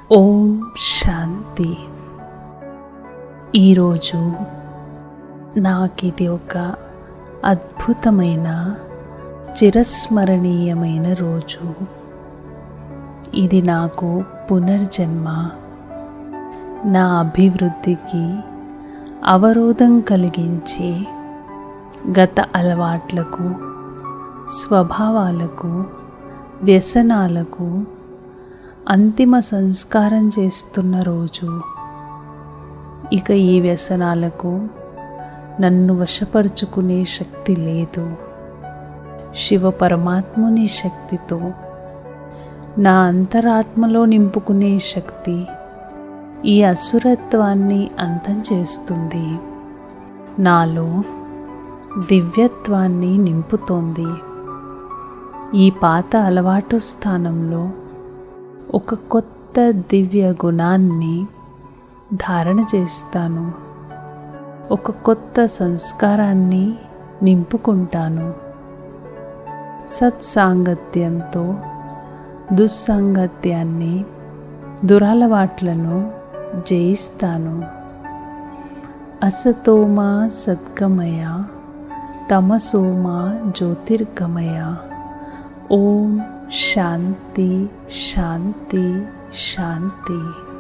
ఓం శాంతి. ఈరోజు నాకిది ఒక అద్భుతమైన చిరస్మరణీయమైన రోజు. ఇది నాకు పునర్జన్మ. నా అభివృద్ధికి అవరోధం కలిగించే గత అలవాట్లకు, స్వభావాలకు, వ్యసనాలకు అంతిమ సంస్కారం చేస్తున్న రోజు. ఇక ఈ వ్యసనాలకు నన్ను వశపరుచుకునే శక్తి లేదు. శివ పరమాత్ముని శక్తితో నా అంతరాత్మలో నింపుకునే శక్తి ఈ అసురత్వాన్ని అంతం చేస్తుంది. నాలో దివ్యత్వాన్ని నింపుతోంది. ఈ పాత అలవాటు స్థానంలో ఒక కొత్త దివ్య గుణాన్ని ధారణ చేస్తాను. ఒక కొత్త సంస్కారాన్ని నింపుకుంటాను. సత్సాంగత్యంతో దుస్సాంగత్యాన్ని, దురలవాట్లను జయిస్తాను. అసతోమా సద్గమయ, తమసోమా జ్యోతిర్గమయ. ఓం శాంతి శాంతి శాంతి.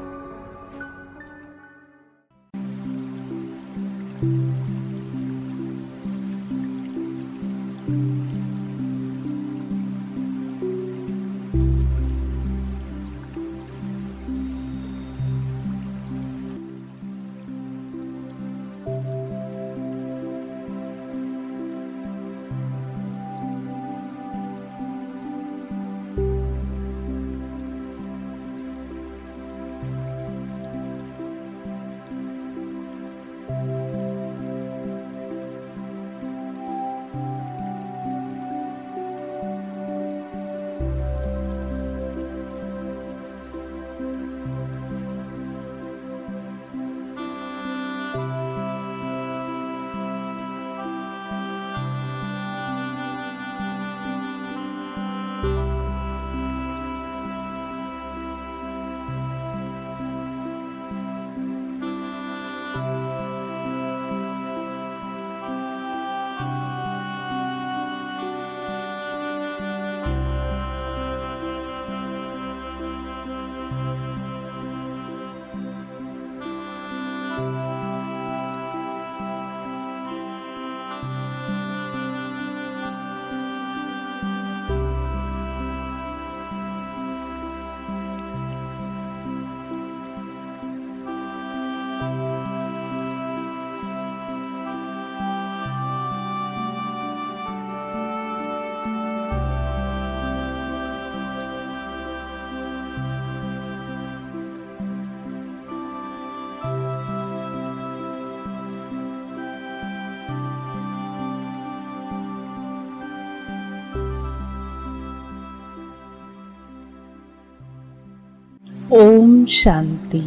ఓం శాంతి.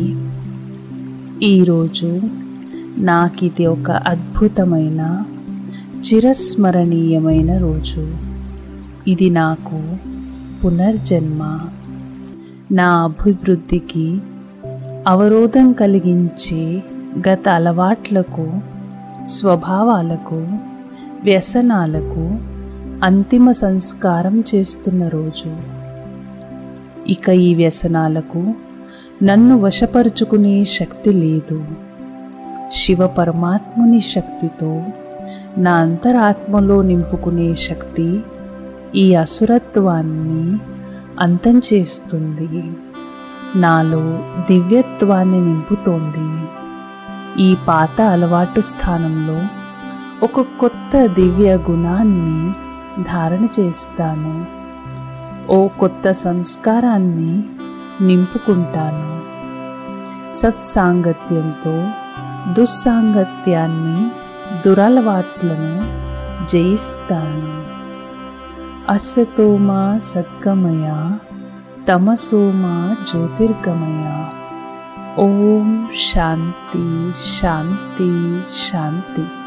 ఈరోజు నాకిది ఒక అద్భుతమైన చిరస్మరణీయమైన రోజు. ఇది నాకు పునర్జన్మ. నా అభివృద్ధికి అవరోధం కలిగించే గత అలవాట్లకు, స్వభావాలకు, వ్యసనాలకు అంతిమ సంస్కారం చేస్తున్న రోజు. ఇక ఈ వ్యసనాలకు నన్ను వశపరుచుకునే శక్తి లేదు. శివ పరమాత్ముని శక్తితో నా అంతరాత్మలో నింపుకునే శక్తి ఈ అసురత్వాన్ని అంతం చేస్తుంది. నాలో దివ్యత్వాన్ని నింపుతోంది. ఈ పాత అలవాటు స్థానంలో ఒక కొత్త దివ్య గుణాన్ని ధారణ చేస్తాను. ఓ కొత్త సంస్కారాన్ని నింపుకుంటాను. సత్సాంగత్యంతో దుస్సాంగత్యాన్ని, దురలవాట్లను జయిస్తాను. అసతోమా సద్గమయ, తమసోమా జ్యోతిర్గమయ. ఓం శాంతి శాంతి శాంతి.